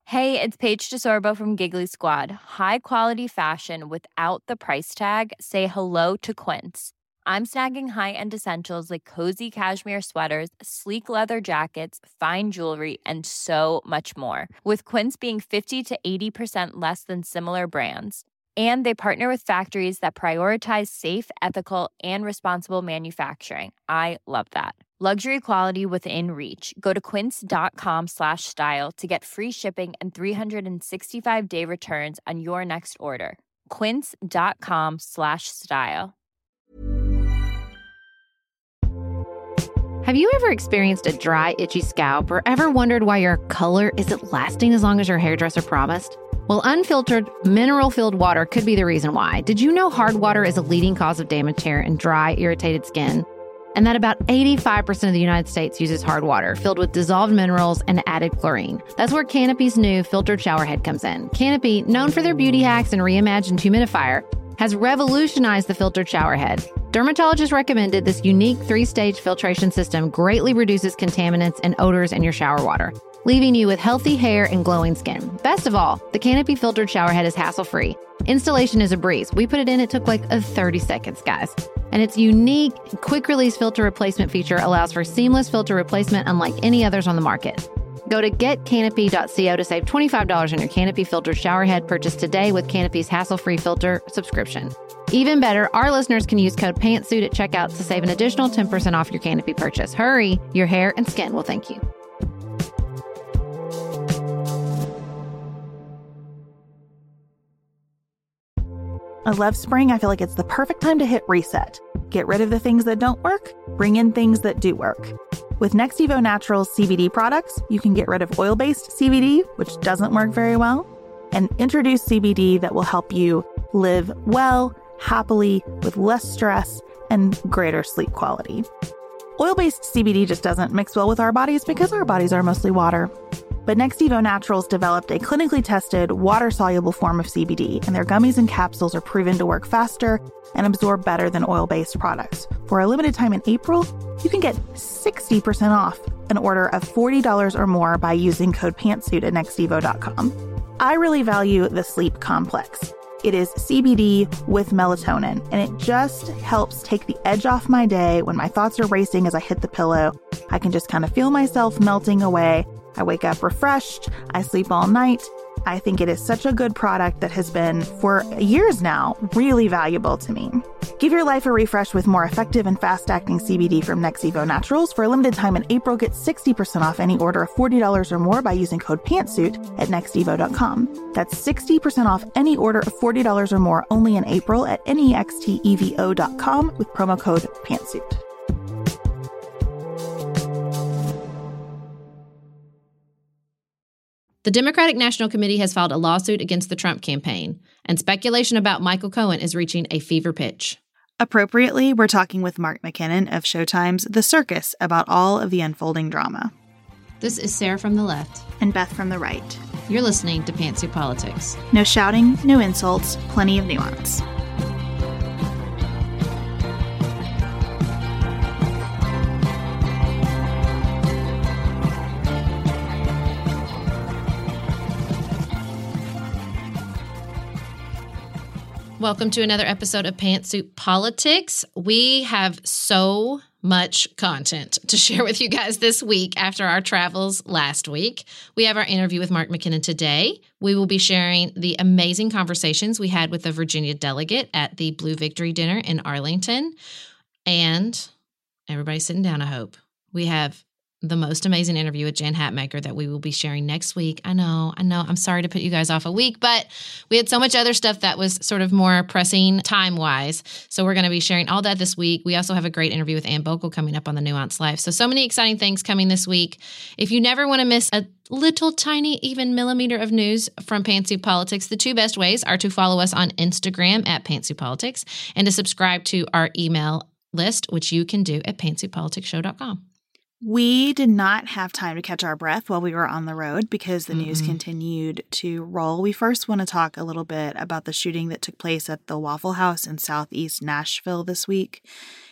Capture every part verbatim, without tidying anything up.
Hey, it's Paige DeSorbo from Giggly Squad. High quality fashion without the price tag. Say hello to Quince. I'm snagging high-end essentials like cozy cashmere sweaters, sleek leather jackets, fine jewelry, and so much more. With Quince being fifty to eighty percent less than similar brands. And they partner with factories that prioritize safe, ethical, and responsible manufacturing. I love that. Luxury quality within reach. Go to quince.com slash style to get free shipping and three sixty-five day returns on your next order. Quince.com slash style. Have you ever experienced a dry, itchy scalp or ever wondered why your color isn't lasting as long as your hairdresser promised? Well, unfiltered, mineral-filled water could be the reason why. Did you know hard water is a leading cause of damaged hair and dry, irritated skin? And that about eighty-five percent of the United States uses hard water filled with dissolved minerals and added chlorine. That's where Canopy's new filtered showerhead comes in. Canopy, known for their beauty hacks and reimagined humidifier, has revolutionized the filtered showerhead. Dermatologists recommended this unique three-stage filtration system greatly reduces contaminants and odors in your shower water, leaving you with healthy hair and glowing skin. Best of all, the Canopy filtered showerhead is hassle-free. Installation is a breeze. We put it in, it took like a thirty seconds, guys. And its unique quick-release filter replacement feature allows for seamless filter replacement unlike any others on the market. Go to get canopy dot co to save twenty-five dollars on your Canopy filtered showerhead purchase today with Canopy's hassle-free filter subscription. Even better, our listeners can use code PANTSUIT at checkout to save an additional ten percent off your Canopy purchase. Hurry, your hair and skin will thank you. I love spring. I feel like it's the perfect time to hit reset. Get rid of the things that don't work, bring in things that do work. With Next Evo Naturals C B D products, you can get rid of oil-based C B D, which doesn't work very well, and introduce C B D that will help you live well, happily, with less stress and greater sleep quality. Oil-based C B D just doesn't mix well with our bodies because our bodies are mostly water. But Next Evo Naturals developed a clinically tested, water-soluble form of C B D, and their gummies and capsules are proven to work faster and absorb better than oil-based products. For a limited time in April, you can get sixty percent off an order of forty dollars or more by using code PANTSUIT at next evo dot com. I really value the Sleep Complex. It is C B D with melatonin, and it just helps take the edge off my day when my thoughts are racing as I hit the pillow. I can just kind of feel myself melting away. I wake up refreshed. I sleep all night. I think it is such a good product that has been, for years now, really valuable to me. Give your life a refresh with more effective and fast-acting C B D from Next Evo Naturals. For a limited time in April, get sixty percent off any order of forty dollars or more by using code PANTSUIT at next evo dot com. That's sixty percent off any order of forty dollars or more only in April at next evo dot com with promo code PANTSUIT. The Democratic National Committee has filed a lawsuit against the Trump campaign, and speculation about Michael Cohen is reaching a fever pitch. Appropriately, we're talking with Mark McKinnon of Showtime's The Circus about all of the unfolding drama. This is Sarah from the left. And Beth from the right. You're listening to Pantsuit Politics. No shouting, no insults, plenty of nuance. Welcome to another episode of Pantsuit Politics. We have so much content to share with you guys this week after our travels last week. We have our interview with Mark McKinnon today. We will be sharing the amazing conversations we had with the Virginia delegate at the Blue Victory Dinner in Arlington. And everybody's sitting down, I hope. We have the most amazing interview with Jan Hatmaker that we will be sharing next week. I know, I know, I'm sorry to put you guys off a week, but we had so much other stuff that was sort of more pressing time-wise. So we're going to be sharing all that this week. We also have a great interview with Ann Bogle coming up on the Nuance Life. So, so many exciting things coming this week. If you never want to miss a little tiny, even millimeter of news from Pantsuit Politics, the two best ways are to follow us on Instagram at Pantsuit Politics and to subscribe to our email list, which you can do at pantsuit politics show dot com. We did not have time to catch our breath while we were on the road because the mm-hmm. news continued to roll. We first want to talk a little bit about the shooting that took place at the Waffle House in southeast Nashville this week.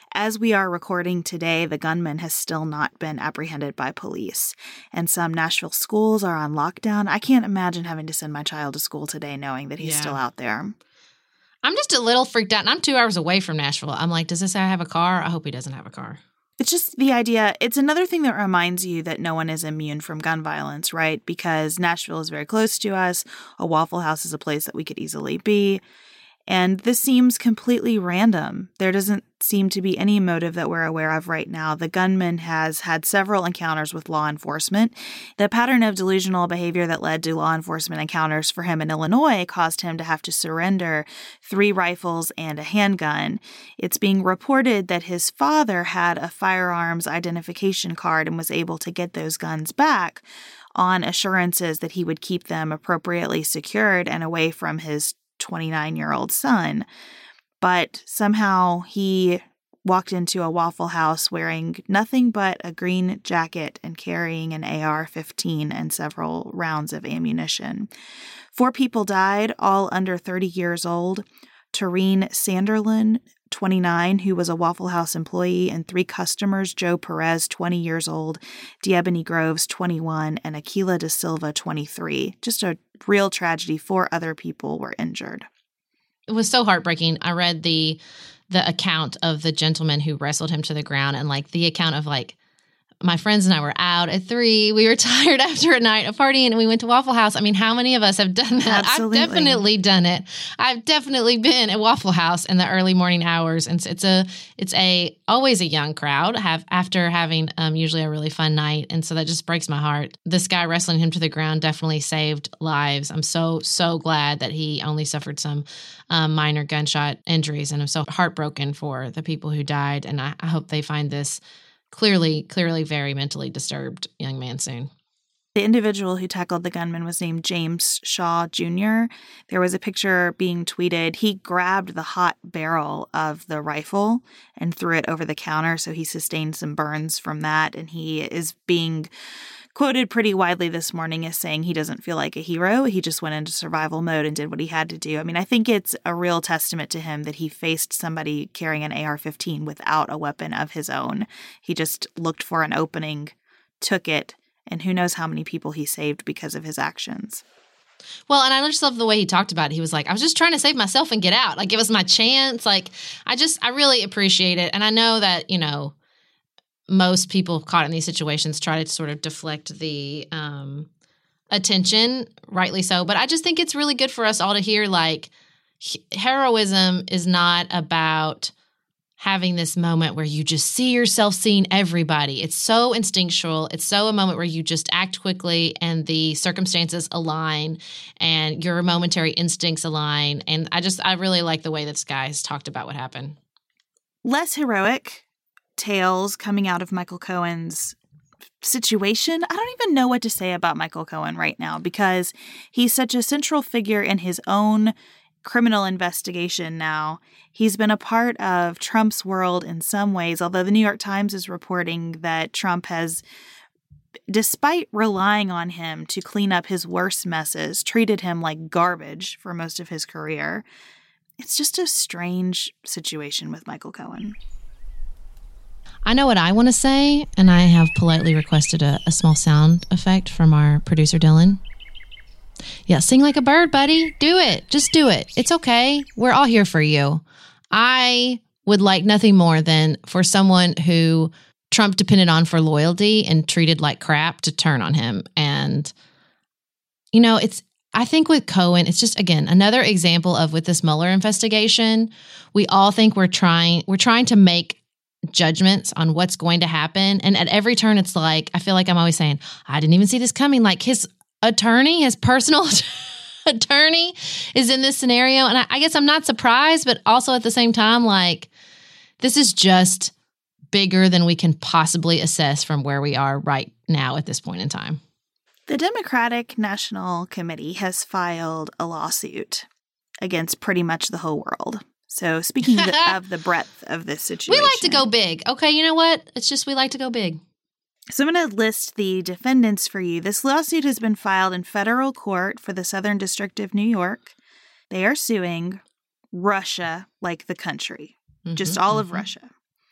As we are recording today, the gunman has still not been apprehended by police, and some Nashville schools are on lockdown. I can't imagine having to send my child to school today knowing that he's Yeah. still out there. I'm just a little freaked out, and I'm two hours away from Nashville. I'm like, does this guy have a car? I hope he doesn't have a car. It's just the idea. It's another thing that reminds you that no one is immune from gun violence, right? Because Nashville is very close to us. A Waffle House is a place that we could easily be. And this seems completely random. There doesn't seem to be any motive that we're aware of right now. The gunman has had several encounters with law enforcement. The pattern of delusional behavior that led to law enforcement encounters for him in Illinois caused him to have to surrender three rifles and a handgun. It's being reported that his father had a firearms identification card and was able to get those guns back on assurances that he would keep them appropriately secured and away from his twenty-nine-year-old son. But somehow he walked into a Waffle House wearing nothing but a green jacket and carrying an A R fifteen and several rounds of ammunition. Four people died, all under thirty years old. Tareen Sanderlin, twenty-nine, who was a Waffle House employee, and three customers, Joe Perez, twenty years old, Diebony Groves, twenty-one, and Aquila Da Silva, twenty-three. Just a real tragedy. Four other people were injured. It was so heartbreaking. I read the the account of the gentleman who wrestled him to the ground, and like the account of like, my friends and I were out at three. We were tired after a night of partying, and we went to Waffle House. I mean, how many of us have done that? Absolutely. I've definitely done it. I've definitely been at Waffle House in the early morning hours, and it's a it's a always a young crowd. Have after having um, usually a really fun night, and so that just breaks my heart. This guy wrestling him to the ground definitely saved lives. I'm so so glad that he only suffered some um, minor gunshot injuries, and I'm so heartbroken for the people who died. And I, I hope they find this Clearly, clearly very mentally disturbed young man soon. The individual who tackled the gunman was named James Shaw Junior There was a picture being tweeted. He grabbed the hot barrel of the rifle and threw it over the counter, so he sustained some burns from that. And he is being quoted pretty widely this morning as saying he doesn't feel like a hero. He just went into survival mode and did what he had to do. I mean, I think it's a real testament to him that he faced somebody carrying an A R fifteen without a weapon of his own. He just looked for an opening, took it, and who knows how many people he saved because of his actions. Well, and I just love the way he talked about it. He was like, I was just trying to save myself and get out. Like, it was my chance. Like, I just, I really appreciate it. And I know that, you know, most people caught in these situations try to sort of deflect the um, attention, rightly so. But I just think it's really good for us all to hear, like, heroism is not about having this moment where you just see yourself seeing everybody. It's so instinctual. It's so a moment where you just act quickly and the circumstances align and your momentary instincts align. And I just, I really like the way this guy has talked about what happened. Less heroic tales coming out of Michael Cohen's situation. I don't even know what to say about Michael Cohen right now because he's such a central figure in his own criminal investigation now. He's been a part of Trump's world in some ways, although the New York Times is reporting that Trump has, despite relying on him to clean up his worst messes, treated him like garbage for most of his career. It's just a strange situation with Michael Cohen. I know what I want to say, and I have politely requested a, a small sound effect from our producer, Dylan. Yeah, sing like a bird, buddy. Do it. Just do it. It's okay. We're all here for you. I would like nothing more than for someone who Trump depended on for loyalty and treated like crap to turn on him. And, you know, it's, I think with Cohen, it's just, again, another example of with this Mueller investigation, we all think we're trying, we're trying to make judgments on what's going to happen. And at every turn, it's like, I feel like I'm always saying, I didn't even see this coming. Like his attorney, his personal attorney is in this scenario. And I, I guess I'm not surprised, but also at the same time, like, this is just bigger than we can possibly assess from where we are right now at this point in time. The Democratic National Committee has filed a lawsuit against pretty much the whole world. So speaking of the, of the breadth of this situation. We like to go big. Okay, you know what? It's just we like to go big. So I'm going to list the defendants for you. This lawsuit has been filed in federal court for the Southern District of New York. They are suing Russia like the country, mm-hmm, just all mm-hmm. of Russia.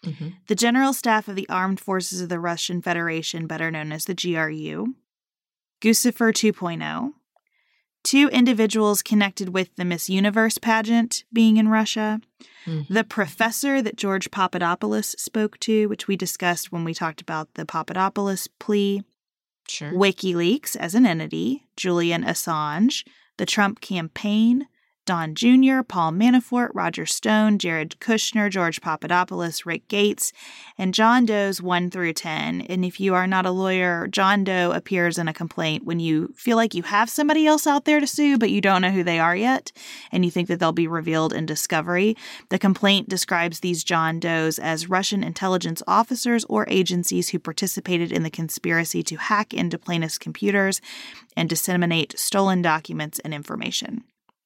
mm-hmm. the General Staff of the Armed Forces of the Russian Federation, better known as the G R U, Guccifer two point oh, two individuals connected with the Miss Universe pageant being in Russia, mm. the professor that George Papadopoulos spoke to, which we discussed when we talked about the Papadopoulos plea, sure. WikiLeaks as an entity, Julian Assange, the Trump campaign, Don Junior, Paul Manafort, Roger Stone, Jared Kushner, George Papadopoulos, Rick Gates, and John Doe's one through ten. And if you are not a lawyer, John Doe appears in a complaint when you feel like you have somebody else out there to sue, but you don't know who they are yet, and you think that they'll be revealed in discovery. The complaint describes these John Does as Russian intelligence officers or agencies who participated in the conspiracy to hack into plaintiffs' computers and disseminate stolen documents and information.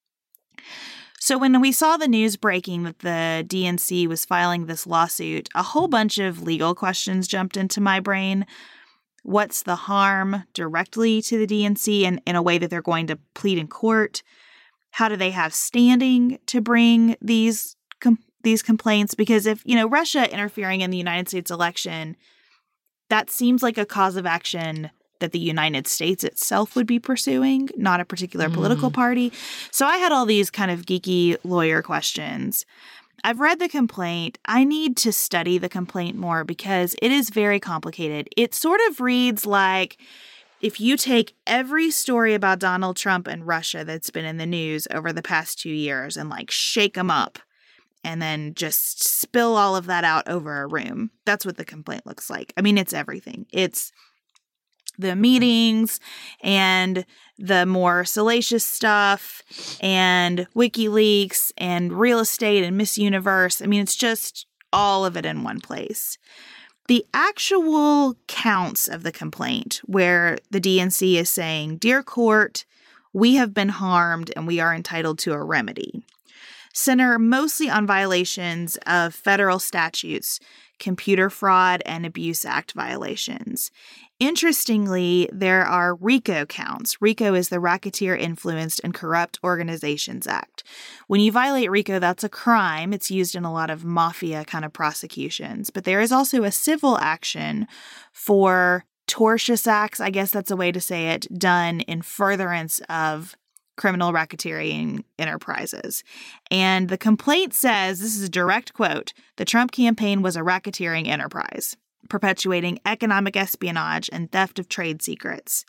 So when we saw the news breaking that the D N C was filing this lawsuit, a whole bunch of legal questions jumped into my brain. What's the harm directly to the D N C in, in a way that they're going to plead in court? How do they have standing to bring these com- these complaints? Because if, you know, Russia interfering in the United States election, that seems like a cause of action that the United States itself would be pursuing, not a particular mm. political party. So I had all these kind of geeky lawyer questions. I've read the complaint. I need to study the complaint more because it is very complicated. It sort of reads like if you take every story about Donald Trump and Russia that's been in the news over the past two years and like shake them up and then just spill all of that out over a room. That's what the complaint looks like. I mean, it's everything. It's the meetings and the more salacious stuff and WikiLeaks and real estate and Miss Universe. I mean, it's just all of it in one place. The actual counts of the complaint where the D N C is saying, "Dear court, we have been harmed and we are entitled to a remedy," center mostly on violations of federal statutes, Computer Fraud and Abuse Act violations. Interestingly, there are RICO counts. RICO is the Racketeer Influenced and Corrupt Organizations Act. When you violate RICO, that's a crime. It's used in a lot of mafia kind of prosecutions. But there is also a civil action for tortious acts, I guess that's a way to say it, done in furtherance of criminal racketeering enterprises. And the complaint says, this is a direct quote, "The Trump campaign was a racketeering enterprise, perpetuating economic espionage and theft of trade secrets."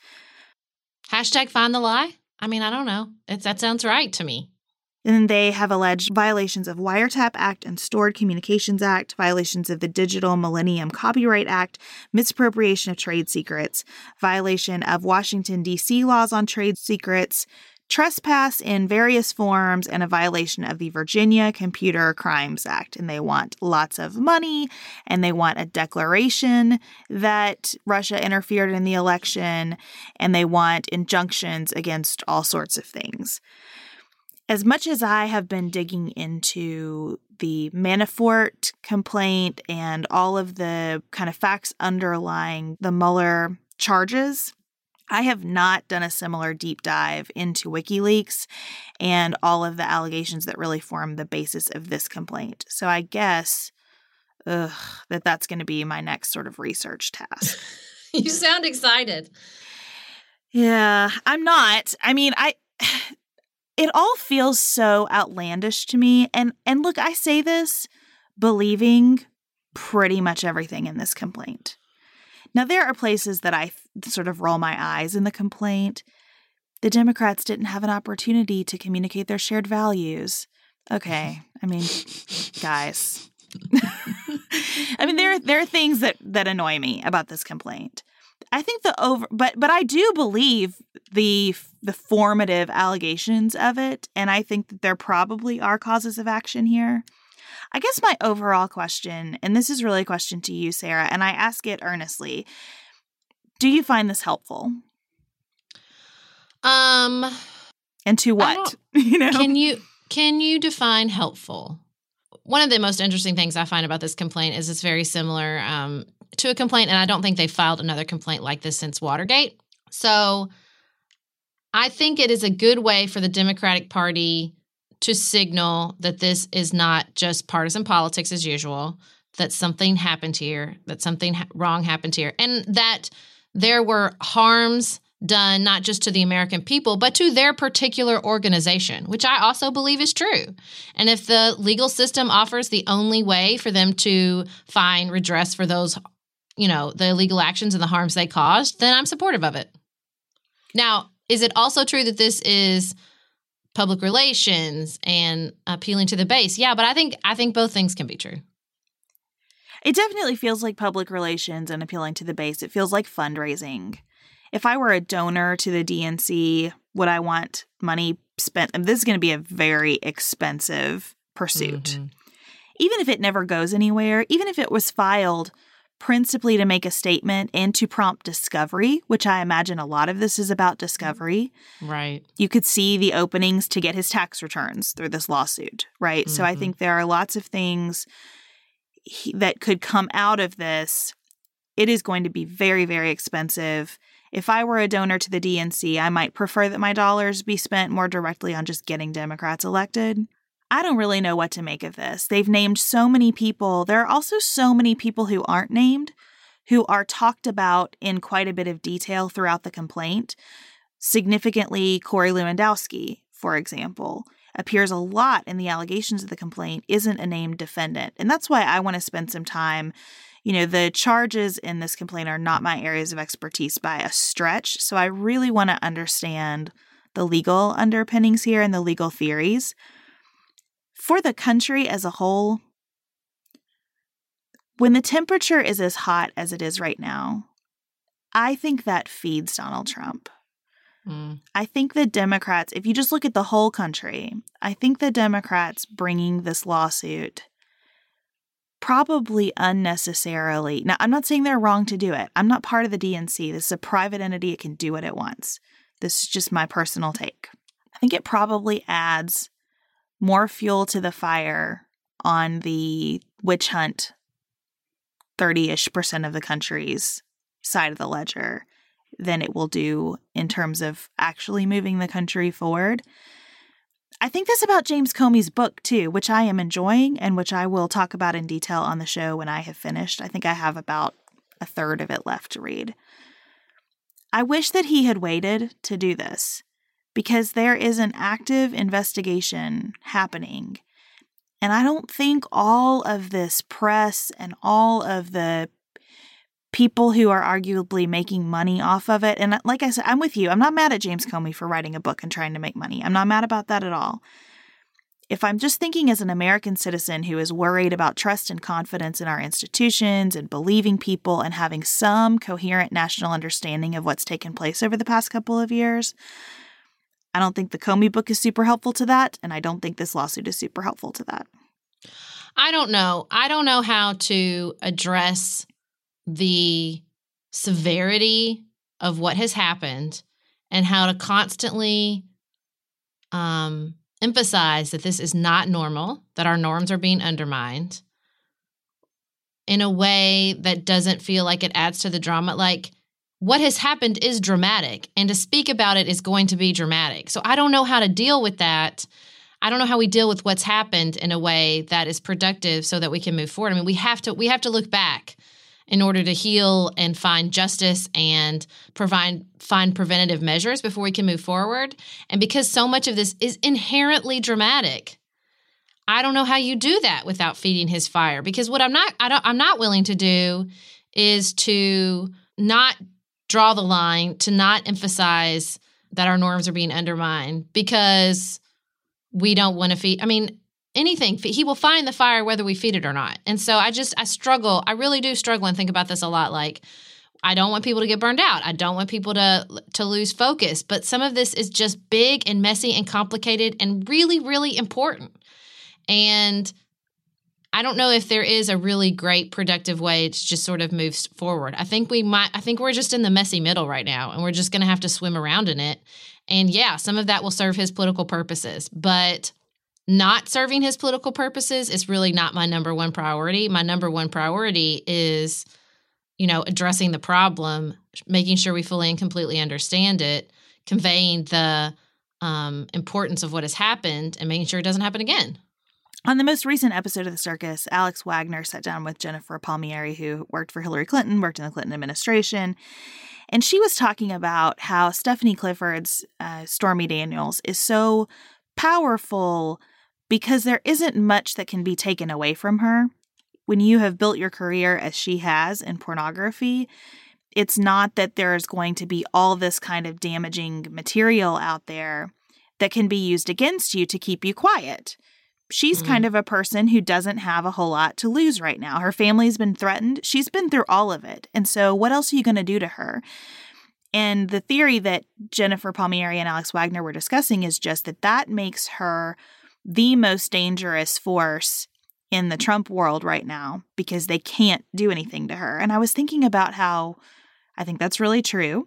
Hashtag find the lie? I mean, I don't know. It's, that sounds right to me. And they have alleged violations of Wiretap Act and Stored Communications Act, violations of the Digital Millennium Copyright Act, misappropriation of trade secrets, violation of Washington, D C laws on trade secrets, trespass in various forms, and a violation of the Virginia Computer Crimes Act. And they want lots of money, and they want a declaration that Russia interfered in the election, and they want injunctions against all sorts of things. As much as I have been digging into the Manafort complaint and all of the kind of facts underlying the Mueller charges, I have not done a similar deep dive into WikiLeaks and all of the allegations that really form the basis of this complaint. So I guess ugh, that that's going to be my next sort of research task. You sound excited. Yeah, I'm not. I mean, I it all feels so outlandish to me. And and look, I say this believing pretty much everything in this complaint. Now, there are places that I f- sort of roll my eyes in the complaint. The Democrats didn't have an opportunity to communicate their shared values. Okay. I mean, guys. I mean, there, there are things that, that annoy me about this complaint. I think the over, but but I do believe the the formative allegations of it, and I think that there probably are causes of action here. I guess my overall question, and this is really a question to you, Sarah, and I ask it earnestly, do you find this helpful? Um, and to what? You know, can you can you define helpful? One of the most interesting things I find about this complaint is it's very similar um, to a complaint, and I don't think they filed another complaint like this since Watergate. So I think it is a good way for the Democratic Party to signal that this is not just partisan politics as usual, that something happened here, that something ha- wrong happened here, and that there were harms done not just to the American people, but to their particular organization, which I also believe is true. And if the legal system offers the only way for them to find redress for those, you know, the illegal actions and the harms they caused, then I'm supportive of it. Now, is it also true that this is public relations and appealing to the base? Yeah, but I think I think both things can be true. It definitely feels like public relations and appealing to the base. It feels like fundraising. If I were a donor to the D N C, would I want money spent? And this is going to be a very expensive pursuit. Mm-hmm. Even if it never goes anywhere, even if it was filed principally to make a statement and to prompt discovery, which I imagine a lot of this is about discovery. Right. You could see the openings to get his tax returns through this lawsuit, right? Mm-hmm. So I think there are lots of things he, that could come out of this. It is going to be very, very expensive. If I were a donor to the D N C, I might prefer that my dollars be spent more directly on just getting Democrats elected. I don't really know what to make of this. They've named so many people. There are also so many people who aren't named, who are talked about in quite a bit of detail throughout the complaint. Significantly, Corey Lewandowski, for example, appears a lot in the allegations of the complaint, isn't a named defendant. And that's why I want to spend some time. You know, the charges in this complaint are not my areas of expertise by a stretch. So I really want to understand the legal underpinnings here and the legal theories. For the country as a whole, when the temperature is as hot as it is right now, I think that feeds Donald Trump. Mm. I think the Democrats, if you just look at the whole country, I think the Democrats bringing this lawsuit probably unnecessarily. Now, I'm not saying they're wrong to do it. I'm not part of the D N C. This is a private entity. It can do what it wants. This is just my personal take. I think it probably adds more fuel to the fire on the witch hunt thirty-ish percent of the country's side of the ledger than it will do in terms of actually moving the country forward. I think this about James Comey's book, too, which I am enjoying and which I will talk about in detail on the show when I have finished. I think I have about a third of it left to read. I wish that he had waited to do this because there is an active investigation happening. And I don't think all of this press and all of the people who are arguably making money off of it. And like I said, I'm with you. I'm not mad at James Comey for writing a book and trying to make money. I'm not mad about that at all. If I'm just thinking as an American citizen who is worried about trust and confidence in our institutions and believing people and having some coherent national understanding of what's taken place over the past couple of years, I don't think the Comey book is super helpful to that. And I don't think this lawsuit is super helpful to that. I don't know. I don't know how to address the severity of what has happened and how to constantly um, emphasize that this is not normal, that our norms are being undermined in a way that doesn't feel like it adds to the drama. Like, what has happened is dramatic, and to speak about it is going to be dramatic. So I don't know how to deal with that. I don't know how we deal with what's happened in a way that is productive so that we can move forward. I mean, we have to we have to look back in order to heal and find justice and provide find preventative measures before we can move forward. And because so much of this is inherently dramatic, I don't know how you do that without feeding his fire. Because what I'm not I don't I'm not willing to do is to not draw the line, to not emphasize that our norms are being undermined because we don't want to feed. I mean, anything, he will find the fire whether we feed it or not. And so I just, I struggle. I really do struggle and think about this a lot. Like, I don't want people to get burned out. I don't want people to to lose focus. But some of this is just big and messy and complicated and really, really important. And I don't know if there is a really great productive way to just sort of move forward. I think we might, I think we're just in the messy middle right now, and we're just going to have to swim around in it. And yeah, some of that will serve his political purposes, but not serving his political purposes is really not my number one priority. My number one priority is, you know, addressing the problem, making sure we fully and completely understand it, conveying the um, importance of what has happened, and making sure it doesn't happen again. On the most recent episode of The Circus, Alex Wagner sat down with Jennifer Palmieri, who worked for Hillary Clinton, worked in the Clinton administration, and she was talking about how Stephanie Clifford's uh, Stormy Daniels is so powerful because there isn't much that can be taken away from her. When you have built your career as she has in pornography, it's not that there's going to be all this kind of damaging material out there that can be used against you to keep you quiet. She's mm-hmm. kind of a person who doesn't have a whole lot to lose right now. Her family's been threatened. She's been through all of it. And so what else are you going to do to her? And the theory that Jennifer Palmieri and Alex Wagner were discussing is just that that makes her the most dangerous force in the Trump world right now because they can't do anything to her. And I was thinking about how I think that's really true.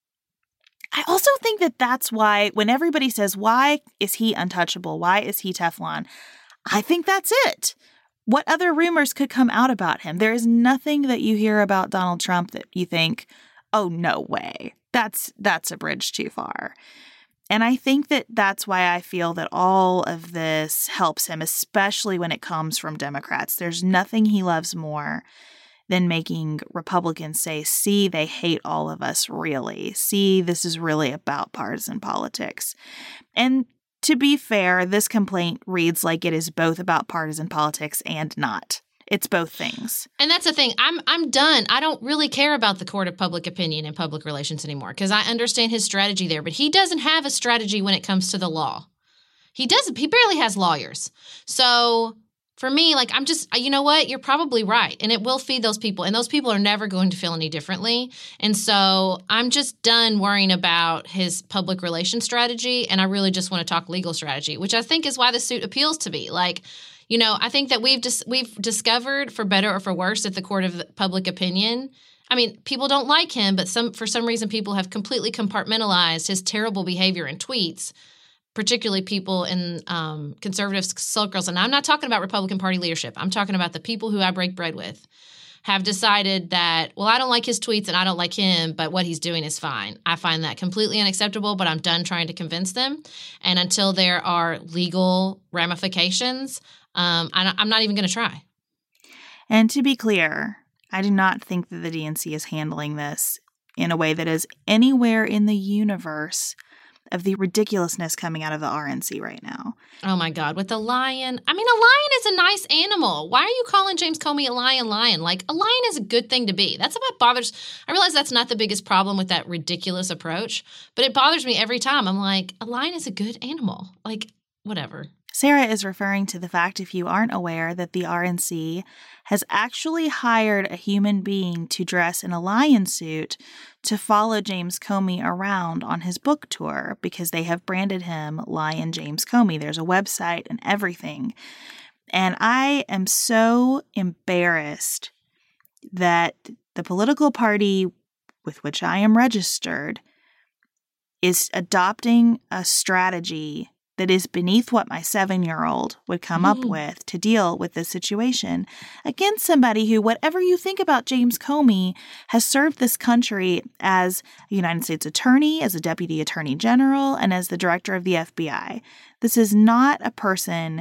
I also think that that's why when everybody says, why is he untouchable? Why is he Teflon? I think that's it. What other rumors could come out about him? There is nothing that you hear about Donald Trump that you think, oh, no way. That's that's a bridge too far. And I think that that's why I feel that all of this helps him, especially when it comes from Democrats. There's nothing he loves more than making Republicans say, see, they hate all of us, really. See, this is really about partisan politics. And to be fair, this complaint reads like it is both about partisan politics and not. It's both things. And that's the thing. I'm I'm done. I don't really care about the court of public opinion and public relations anymore because I understand his strategy there. But he doesn't have a strategy when it comes to the law. He doesn't. He barely has lawyers. So for me, like, I'm just, you know what? You're probably right. And it will feed those people. And those people are never going to feel any differently. And so I'm just done worrying about his public relations strategy. And I really just want to talk legal strategy, which I think is why the suit appeals to me. Like, you know, I think that we've just dis- we've discovered, for better or for worse, that the court of public opinion, I mean, people don't like him, but some for some reason people have completely compartmentalized his terrible behavior in tweets, particularly people in um, conservative circles. And I'm not talking about Republican Party leadership. I'm talking about the people who I break bread with have decided that, well, I don't like his tweets and I don't like him, but what he's doing is fine. I find that completely unacceptable, but I'm done trying to convince them. And until there are legal ramifications, um, I'm not even going to try. And to be clear, I do not think that the D N C is handling this in a way that is anywhere in the universe of the ridiculousness coming out of the R N C right now. Oh, my God. With the lion. I mean, a lion is a nice animal. Why are you calling James Comey a lion lion? Like, a lion is a good thing to be. That's what bothers. I realize that's not the biggest problem with that ridiculous approach, but it bothers me every time. I'm like, a lion is a good animal. Like, whatever. Sarah is referring to the fact, if you aren't aware, that the R N C has actually hired a human being to dress in a lion suit to follow James Comey around on his book tour because they have branded him Lion James Comey. There's a website and everything. And I am so embarrassed that the political party with which I am registered is adopting a strategy that is beneath what my seven-year-old would come mm. up with to deal with this situation against somebody who, whatever you think about James Comey, has served this country as a United States attorney, as a deputy attorney general, and as the director of the F B I. This is not a person,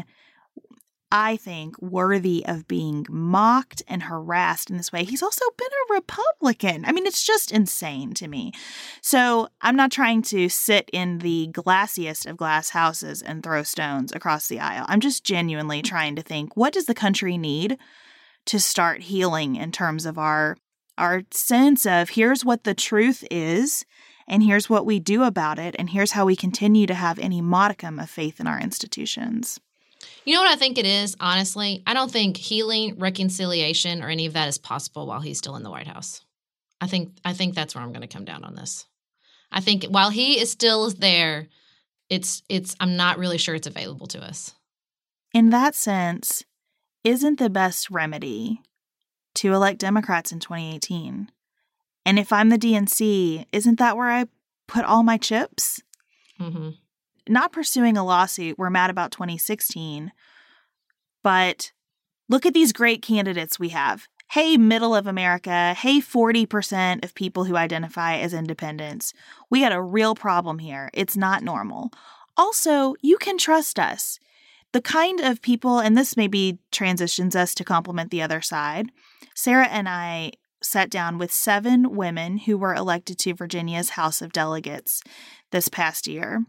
I think, worthy of being mocked and harassed in this way. He's also been a Republican. I mean, it's just insane to me. So I'm not trying to sit in the glassiest of glass houses and throw stones across the aisle. I'm just genuinely trying to think, what does the country need to start healing in terms of our, our sense of here's what the truth is, and here's what we do about it, and here's how we continue to have any modicum of faith in our institutions. You know what I think it is, honestly? I don't think healing, reconciliation, or any of that is possible while he's still in the White House. I think I think that's where I'm going to come down on this. I think while he is still there, it's it's I'm not really sure it's available to us. In that sense, isn't the best remedy to elect Democrats in twenty eighteen? And if I'm the D N C, isn't that where I put all my chips? Mm-hmm. Not pursuing a lawsuit, we're mad about twenty sixteen, but look at these great candidates we have. Hey, middle of America. Hey, forty percent of people who identify as independents. We got a real problem here. It's not normal. Also, you can trust us. the kind of people, and this maybe transitions us to compliment the other side, Sarah and I sat down with seven women who were elected to Virginia's House of Delegates this past year.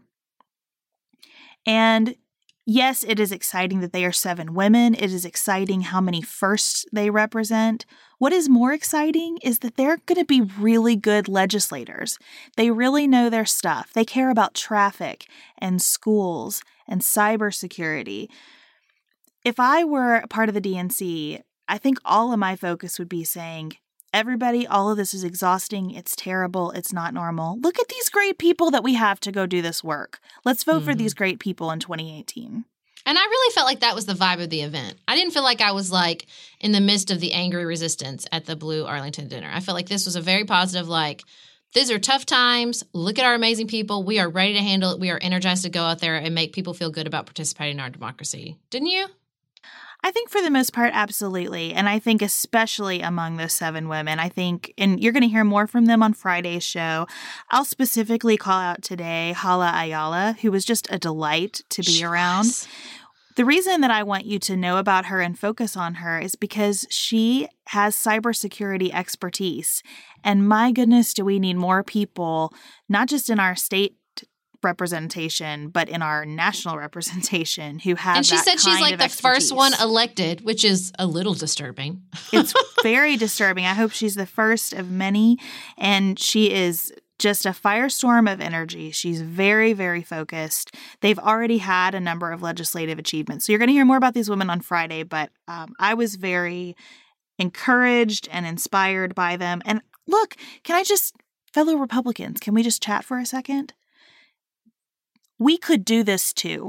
And yes, it is exciting that they are seven women. It is exciting how many firsts they represent. What is more exciting is that they're going to be really good legislators. They really know their stuff. They care about traffic and schools and cybersecurity. If I were a part of the D N C, I think all of my focus would be saying, everybody, all of this is exhausting. It's terrible. It's not normal. Look at these great people that we have to go do this work. Let's vote mm-hmm. for these great people in twenty eighteen. And I really felt like that was the vibe of the event. I didn't feel like I was like in the midst of the angry resistance at the Blue Arlington dinner. I felt like this was a very positive, like, these are tough times. Look at our amazing people. We are ready to handle it. We are energized to go out there and make people feel good about participating in our democracy. Didn't you? I think for the most part, absolutely. And I think especially among those seven women, I think, and you're going to hear more from them on Friday's show. I'll specifically call out today Hala Ayala, who was just a delight to be she around. Was. The reason that I want you to know about her and focus on her is because she has cybersecurity expertise. And my goodness, do we need more people, not just in our state representation, but in our national representation who have And she that said she's kind like of the expertise. first one elected, which is a little disturbing. It's very disturbing. I hope she's the first of many. And she is just a firestorm of energy. She's very, very focused. They've already had a number of legislative achievements. So you're going to hear more about these women on Friday, but um, I was very encouraged and inspired by them. And look, can I just, fellow Republicans, can we just chat for a second? We could do this too.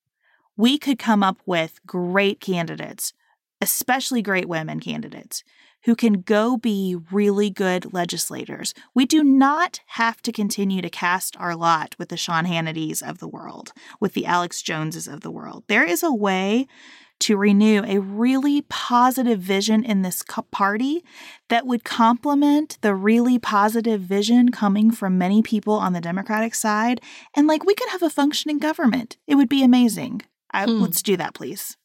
We could come up with great candidates, especially great women candidates, who can go be really good legislators. We do not have to continue to cast our lot with the Sean Hannitys of the world, with the Alex Joneses of the world. There is a way to renew a really positive vision in this party that would complement the really positive vision coming from many people on the Democratic side. And like, we could have a functioning government. It would be amazing. I, hmm. Let's do that, please.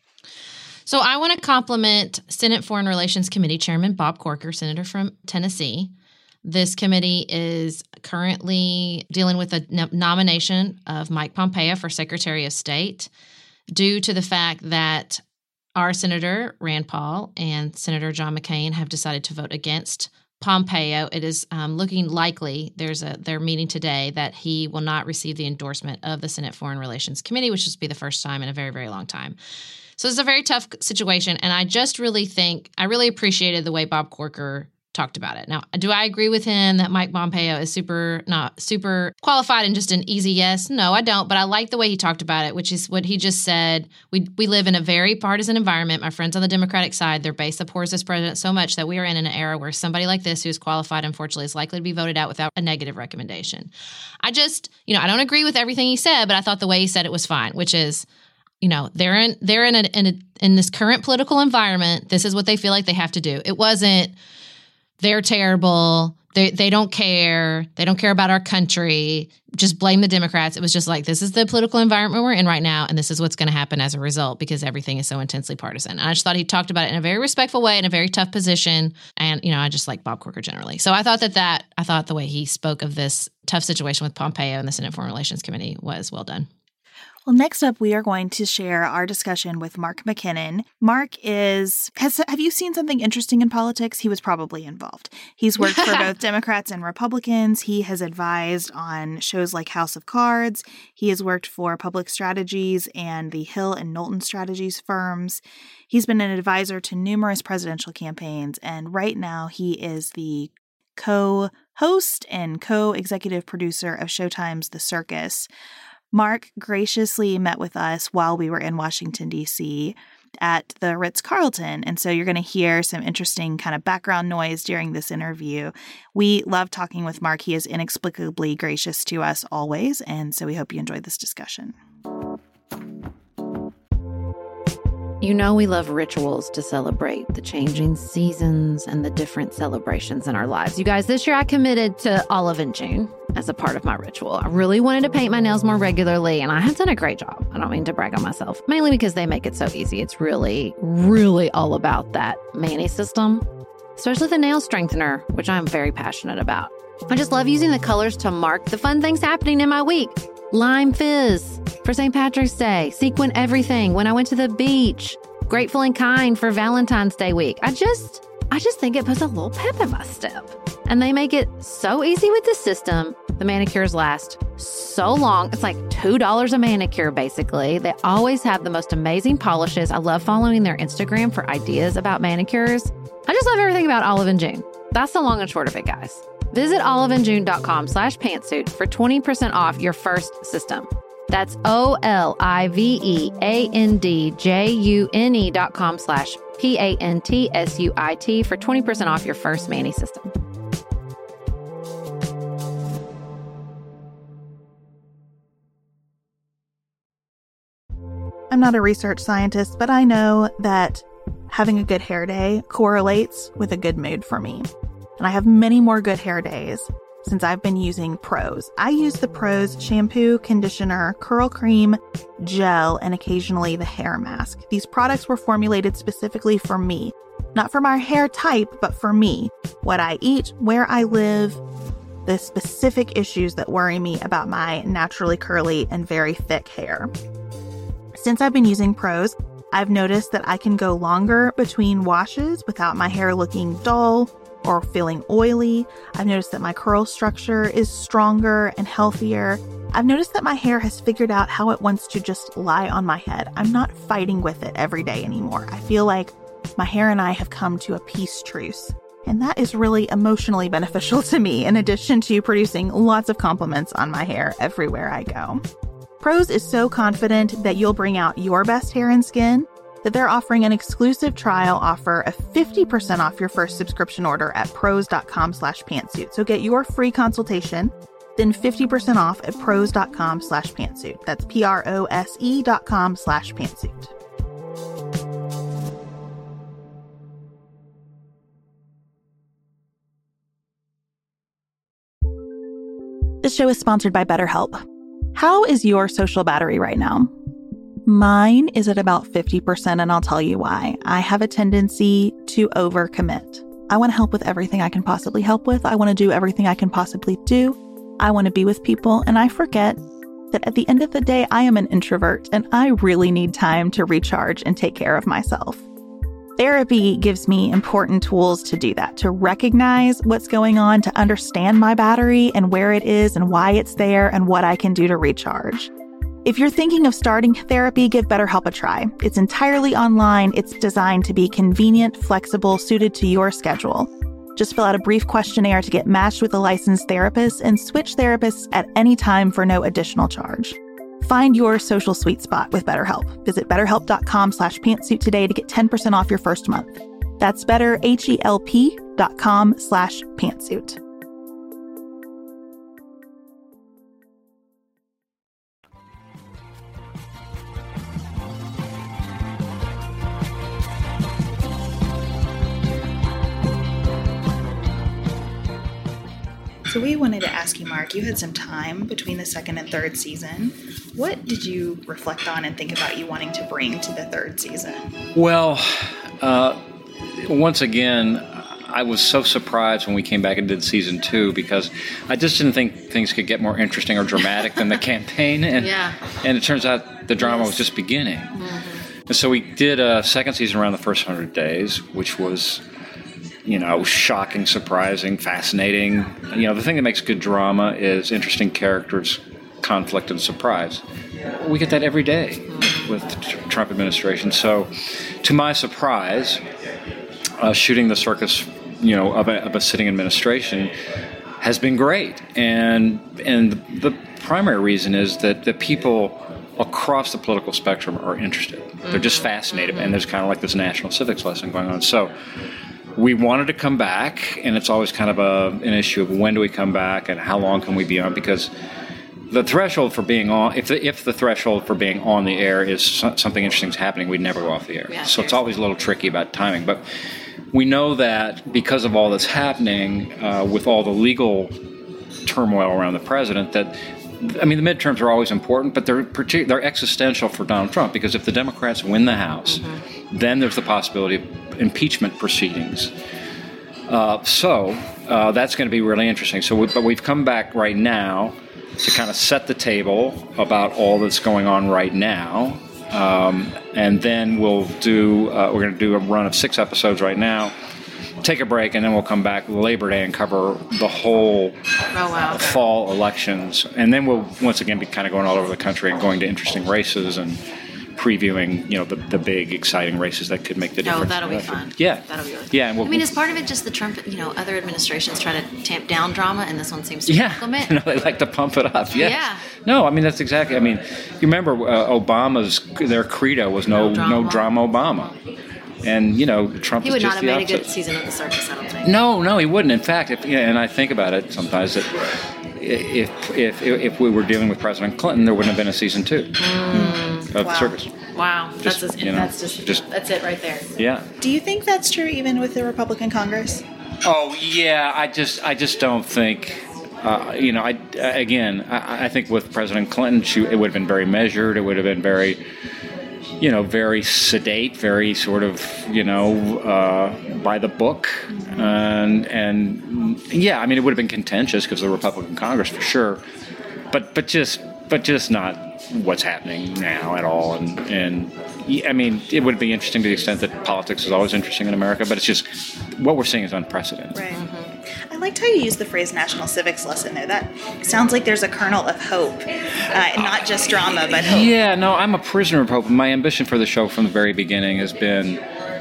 So I want to compliment Senate Foreign Relations Committee Chairman Bob Corker, Senator from Tennessee. This committee is currently dealing with a no- nomination of Mike Pompeo for Secretary of State due to the fact that our Senator Rand Paul and Senator John McCain have decided to vote against Pompeo. It is um, looking likely, there's a they're meeting today, that he will not receive the endorsement of the Senate Foreign Relations Committee, which will be the first time in a very, very long time. So it's a very tough situation, and I just really think, I really appreciated the way Bob Corker talked about it. Now, do I agree with him that Mike Pompeo is super, not super qualified and just an easy yes? No, I don't, but I like the way he talked about it, which is what he just said. We we live in a very partisan environment. My friends on the Democratic side, their base supports this president so much that we are in an era where somebody like this who is qualified, unfortunately, is likely to be voted out without a negative recommendation. I just, you know, I don't agree with everything he said, but I thought the way he said it was fine, which is, you know, they're in they're in a, in a, in this current political environment. This is what they feel like they have to do. It wasn't they're terrible. They they don't care. They don't care about our country. Just blame the Democrats. It was just like, this is the political environment we're in right now, and this is what's going to happen as a result because everything is so intensely partisan. And I just thought he talked about it in a very respectful way, in a very tough position. And, you know, I just like Bob Corker generally. So I thought that that, I thought the way he spoke of this tough situation with Pompeo and the Senate Foreign Relations Committee was well done. Well, next up, we are going to share our discussion with Mark McKinnon. Mark is, has, have you seen something interesting in politics? He was probably involved. He's worked for both Democrats and Republicans. He has advised on shows like House of Cards. He has worked for Public Strategies and the Hill and Knowlton Strategies firms. He's been an advisor to numerous presidential campaigns, and right now he is the co-host and co-executive producer of Showtime's The Circus. Mark graciously met with us while we were in Washington, D C at the Ritz-Carlton. And so you're going to hear some interesting kind of background noise during this interview. We love talking with Mark. He is inexplicably gracious to us always. And so we hope you enjoyed this discussion. You know we love rituals to celebrate the changing seasons and the different celebrations in our lives. You guys, this year I committed to Olive in June as a part of my ritual. I really wanted to paint my nails more regularly, and I have done a great job. I don't mean to brag on myself, mainly because they make it so easy. It's really, really all about that Mani system, especially the nail strengthener, which I'm very passionate about. I just love using the colors to mark the fun things happening in my week. Lime Fizz for Saint Patrick's Day, Sequin Everything when I went to the beach, Grateful and Kind for Valentine's Day week. I just, I just think it puts a little pep in my step. And they make it so easy with the system. The manicures last so long. It's like two dollars a manicure, basically. They always have the most amazing polishes. I love following their Instagram for ideas about manicures. I just love everything about Olive and June. That's the long and short of it, guys. Visit oliveandjune.com slash pantsuit for twenty percent off your first system. That's O-L-I-V-E-A-N-D-J-U-N-E dot com slash P-A-N-T-S-U-I-T for twenty percent off your first Mani system. I'm not a research scientist, but I know that having a good hair day correlates with a good mood for me. And I have many more good hair days since I've been using Prose. I use the Prose shampoo, conditioner, curl cream, gel, and occasionally the hair mask. These products were formulated specifically for me. Not for my hair type, but for me. What I eat, where I live, the specific issues that worry me about my naturally curly and very thick hair. Since I've been using Prose, I've noticed that I can go longer between washes without my hair looking dull or feeling oily. I've noticed that my curl structure is stronger and healthier. I've noticed that my hair has figured out how it wants to just lie on my head. I'm not fighting with it every day anymore. I feel like my hair and I have come to a peace truce. And that is really emotionally beneficial to me, in addition to producing lots of compliments on my hair everywhere I go. Prose is so confident that you'll bring out your best hair and skin that they're offering an exclusive trial offer of fifty percent off your first subscription order at prose.com slash pantsuit. So get your free consultation, then fifty percent off at prose.com slash pantsuit. That's P-R-O-S-E dot com slash pantsuit. This show is sponsored by BetterHelp. How is your social battery right now? Mine is at about fifty percent, and I'll tell you why. I have a tendency to overcommit. I want to help with everything I can possibly help with. I want to do everything I can possibly do. I want to be with people, and I forget that at the end of the day, I am an introvert, and I really need time to recharge and take care of myself. Therapy gives me important tools to do that, to recognize what's going on, to understand my battery and where it is and why it's there and what I can do to recharge. If you're thinking of starting therapy, give BetterHelp a try. It's entirely online. It's designed to be convenient, flexible, suited to your schedule. Just fill out a brief questionnaire to get matched with a licensed therapist and switch therapists at any time for no additional charge. Find your social sweet spot with BetterHelp. Visit betterhelp.com slash pantsuit today to get ten percent off your first month. That's betterhelp.com slash pantsuit. So we wanted to ask you, Mark, you had some time between the second and third season. What did you reflect on and think about you wanting to bring to the third season? Well, uh, once again, I was so surprised when we came back and did season two because I just didn't think things could get more interesting or dramatic than the campaign. And, yeah. and it turns out the drama yes. was just beginning. Mm-hmm. And so we did a second season around the first one hundred days, which was... you know, shocking, surprising, fascinating. You know, the thing that makes good drama is interesting characters, conflict, and surprise. We get that every day with the Trump administration. So, to my surprise, uh, shooting the circus, you know, of a, of a sitting administration has been great. And and the primary reason is that the people across the political spectrum are interested. Mm-hmm. They're just fascinated, mm-hmm. and there's kind of like this national civics lesson going on. So, we wanted to come back, and it's always kind of a, an issue of when do we come back and how long can we be on, because the threshold for being on, if the, if the threshold for being on the air is so, something interesting's happening, we'd never go off the air. Yeah, so it's always a little tricky about timing. But we know that because of all that's happening uh, with all the legal turmoil around the president, that I mean, the midterms are always important, but they're partic- they're existential for Donald Trump, because if the Democrats win the House, mm-hmm. then there's the possibility of impeachment proceedings. Uh, so uh, that's going to be really interesting. So, we, but we've come back right now to kind of set the table about all that's going on right now, um, and then we'll do. Uh, we're going to do a run of six episodes right now. Take a break, and then we'll come back Labor Day and cover the whole oh, wow. fall elections. And then we'll once again be kind of going all over the country and going to interesting races and previewing, you know, the, the big, exciting races that could make the difference. Oh, that'll be fun. Yeah. That'll be really fun. Yeah. And we'll, I mean, is part of it just the Trump, you know, other administrations try to tamp down drama, and this one seems to yeah. welcome it? No, they like to pump it up. Yes. Yeah. No, I mean, that's exactly, I mean, you remember uh, Obama's, their credo was no, no, drama. no drama Obama. And, you know, Trump he is would just not have the made opposite. a good season of The Circus, I don't think. No, no, he wouldn't. In fact, if, yeah, and I think about it sometimes, that if if if we were dealing with President Clinton, there wouldn't have been a season two mm. of wow. The Circus. Wow, Just, that's just, you know, that's just, just that's it right there. Yeah. Do you think that's true even with the Republican Congress? Oh yeah, I just I just don't think. Uh, you know, I again, I, I think with President Clinton, she, it would have been very measured. It would have been very. You know, very sedate, very sort of, you know, uh, by the book. And, and yeah, I mean, it would have been contentious because of the Republican Congress for sure. But but just but just not what's happening now at all. And, and I mean, it would be interesting to the extent that politics is always interesting in America, but it's just what we're seeing is unprecedented. Right. Mm-hmm. I liked how you used the phrase national civics lesson there. That sounds like there's a kernel of hope, uh, not just drama, but hope. Yeah, no, I'm a prisoner of hope. My ambition for the show from the very beginning has been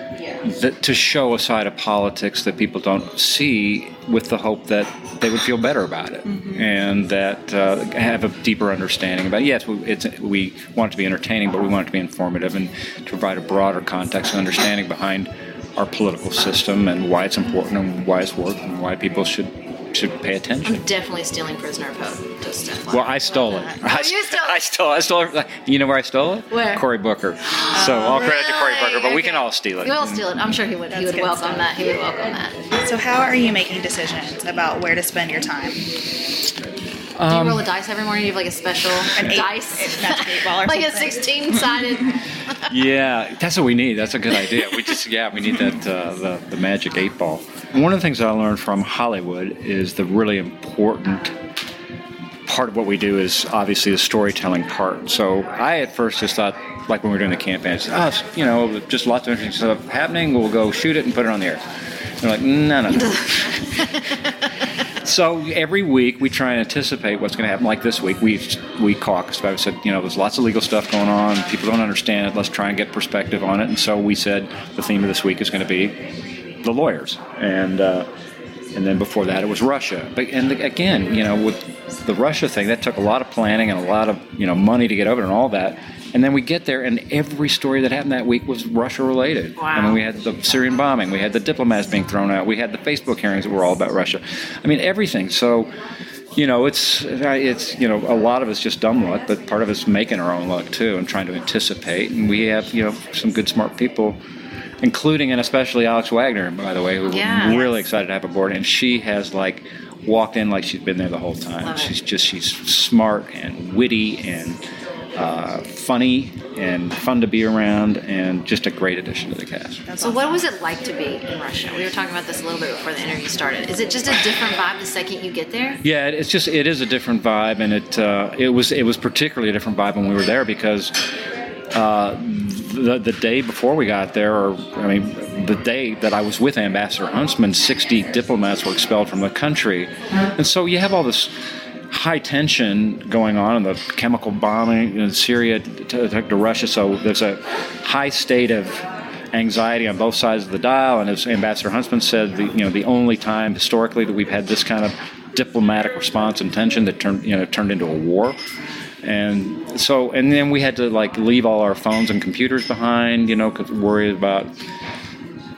that to show a side of politics that people don't see, with the hope that they would feel better about it, mm-hmm. and that uh, have a deeper understanding about it. Yes, we, it's, we want it to be entertaining, but we want it to be informative and to provide a broader context and understanding behind our political system and why it's important and why it's worked and why people should should pay attention. I'm definitely stealing Prisoner of Hope. Just F Y I. Well, I stole it. Oh, I, you stole it? I stole I stole it. You know where I stole it? Where? Cory Booker. So all really? credit to Cory Booker, but okay. we can all steal it. You all steal it. I'm sure he would. That's he would good welcome stuff. that. He would welcome that. So how are you making decisions about where to spend your time? Do you roll a dice every morning? Do you have like a special An eight- dice? a magic eight ball or like a something? sixteen-sided. Yeah, that's what we need. That's a good idea. We just yeah, we need that uh, the the magic eight ball. One of the things I learned from Hollywood is the really important part of what we do is obviously the storytelling part. So I at first just thought, like when we were doing the campaign, I said, oh, you know, just lots of interesting stuff happening. We'll go shoot it and put it on the air. They're like, no, no, no. So every week we try and anticipate what's going to happen. Like this week, we we caucused about it. We said, you know, there's lots of legal stuff going on. People don't understand it. Let's try and get perspective on it. And so we said the theme of this week is going to be the lawyers. And uh, and then before that, it was Russia. But and again, you know, with the Russia thing, that took a lot of planning and a lot of, you know, money to get over and all that. And then we get there, and every story that happened that week was Russia-related. Wow. I mean, we had the Syrian bombing. We had the diplomats being thrown out. We had the Facebook hearings that were all about Russia. I mean, everything. So, you know, it's, it's you know, a lot of it's just dumb luck, but part of it's making our own luck, too, and trying to anticipate. And we have, you know, some good, smart people, including and especially Alex Wagner, by the way, who Yeah. we're really excited to have aboard. And she has, like, walked in like she's been there the whole time. Love it. She's just, she's smart and witty and Uh, funny and fun to be around, and just a great addition to the cast. So what was it like to be in Russia? We were talking about this a little bit before the interview started. Is it just a different vibe the second you get there? Yeah, it's just it is a different vibe, and it uh, it was it was particularly a different vibe when we were there because uh, the the day before we got there, or I mean, the day that I was with Ambassador Huntsman, sixty diplomats were expelled from the country, and so you have all this high tension going on, and the chemical bombing in Syria to, to, to Russia. So there's a high state of anxiety on both sides of the dial. And as Ambassador Huntsman said, the, you know, the only time historically that we've had this kind of diplomatic response and tension that turned, you know, turned into a war. And so, and then we had to like leave all our phones and computers behind, you know, 'cause worried about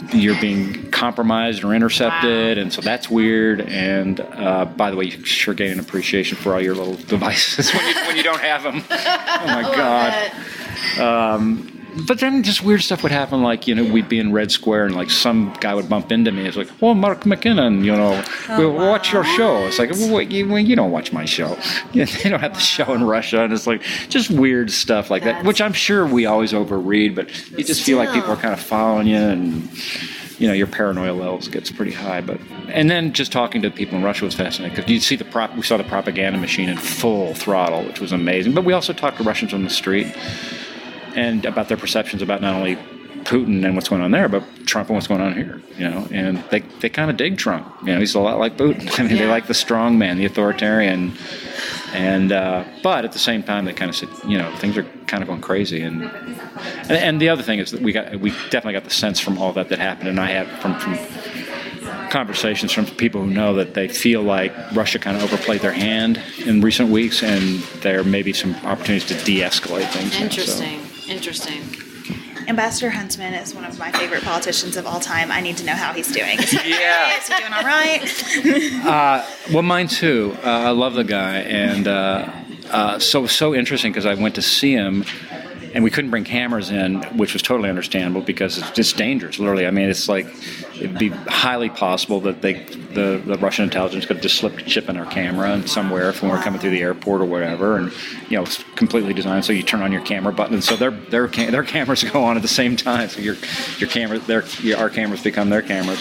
you're being compromised or intercepted, wow. and so that's weird. And uh, by the way, you sure gain an appreciation for all your little devices when you, when you don't have them. Oh my God. Um, but then just weird stuff would happen, like, you know, we'd be in Red Square and like some guy would bump into me. It's like, oh, Mark McKinnon, you know, oh, we'll wow. watch your show. It's like, well, you, well, you don't watch my show. You know, they don't have the show in Russia. And it's like just weird stuff like That's... that, which I'm sure we always overread, but you just Still. feel like people are kind of following you, and, you know, your paranoia levels gets pretty high. But and then just talking to people in Russia was fascinating, because you'd see the prop. We saw the propaganda machine in full throttle, which was amazing. But we also talked to Russians on the street and about their perceptions about not only Putin and what's going on there, but Trump and what's going on here, you know. And they they kind of dig Trump. You know, he's a lot like Putin. I mean, yeah. they like the strong man, the authoritarian. And uh, but at the same time, they kind of said, you know, things are kind of going crazy. And, and and the other thing is that we got we definitely got the sense from all that that happened, and I have from from conversations from people who know that they feel like Russia kind of overplayed their hand in recent weeks, and there may be some opportunities to de-escalate things. Interesting. Now, so. Interesting. Ambassador Huntsman is one of my favorite politicians of all time. I need to know how he's doing. Is he, yeah. is he doing all right? uh, well, mine too. Uh, I love the guy, and uh, uh, so so interesting because I went to see him, and we couldn't bring cameras in, which was totally understandable because it's just dangerous. Literally, I mean, it's like it'd be highly possible that they, the, the Russian intelligence could just slip a chip in our camera and somewhere if we were coming through the airport or whatever, and you know, it's completely designed so you turn on your camera button, and so their their their cameras go on at the same time. So your your camera, their your, our cameras become their cameras.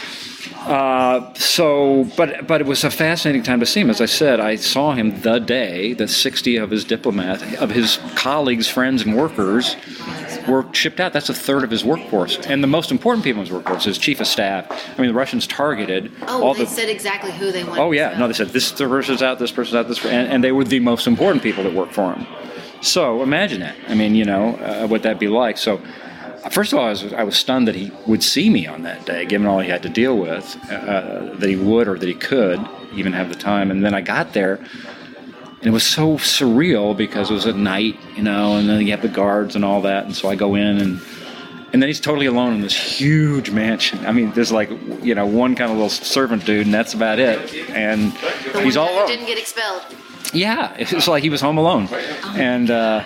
Uh, so, but but it was a fascinating time to see him. As I said, I saw him the day that sixty of his diplomats, of his colleagues, friends, and workers were shipped out. That's a third of his workforce. And the most important people in his workforce, his chief of staff. I mean, the Russians targeted oh, all they the... said exactly who they wanted. Oh, yeah. No, they said, this person's out, this person's out, this and, and they were the most important people that worked for him. So imagine that. I mean, you know, uh, what that'd be like. So... First of all, I was, I was stunned that he would see me on that day, given all he had to deal with, uh, that he would or that he could even have the time. And then I got there, and it was so surreal because it was at night, you know, and then you have the guards and all that. And so I go in, and and then he's totally alone in this huge mansion. I mean, there's like, you know, one kind of little servant dude, and that's about it. And the he's one all that alone. Didn't get expelled. Yeah, it was like he was home alone. And uh,